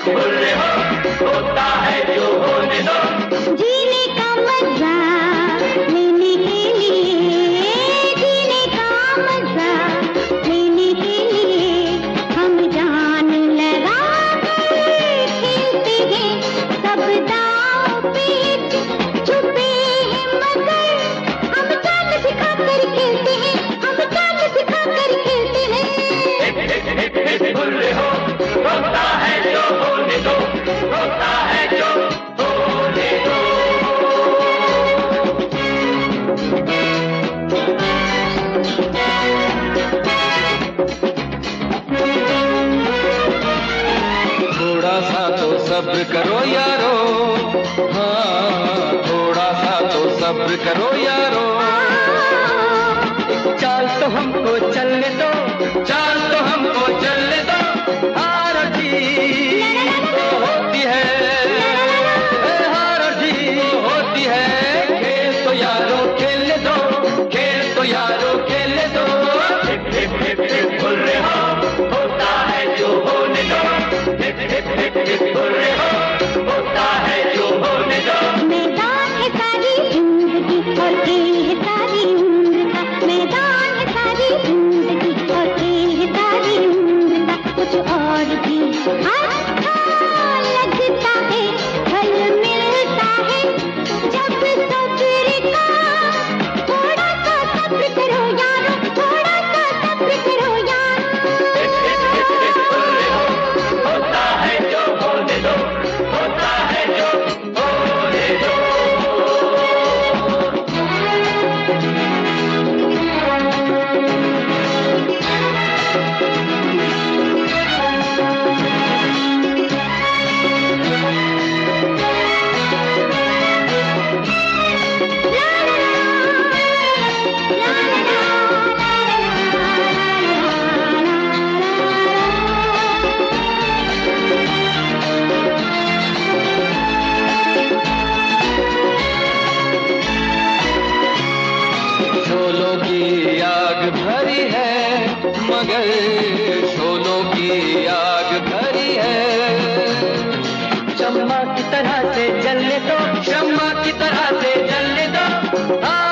भुर्रे हो, होता है जो होने दो। जीने का मजा लेने के लिए, जीने का मजा लेने के लिए हम जान लगा कर खेलते हैं। सब दांव पेच छुपे हैं मगर हम चाल सिखा कर खेलते हैं, हम चाल सिखा कर खेलते हैं। भुर्रे हो, होता है जो होने दो, होता है जो होने दो। थोड़ा सा तो सब्र करो यारो, हाँ थोड़ा सा तो सब्र करो यारो। चाल तो हमको चलने दो, चाल तो हमको चलने दो। हार और जीत तो होती है, हार और जीत होती है। खेल तो यारो खेलने दो, खेल तो यारो खेलने दो। भुर्रे हो, होता है जो होने दो। भुर्रे हो, होता है जो होने दो। मैदान है सारी जिंदगी और खेल है सारी उम्र का, मैदान है सारी जिंदगी और खेल है सारी उम्र का। कुछ और भी अच्छा लगता है, फल मिलता है जब सब्र का। थोड़ा सा सब्र करो यारो, थोड़ा सा सब्र करो यारो। भुर्रे हो, होता है जो होने दो, होता है जो होने दो। शोलों की आग भरी है, मगर शोलों की आग भरी है। शम्मा की तरह से जलने दो, शम्मा की तरह से जलने दो।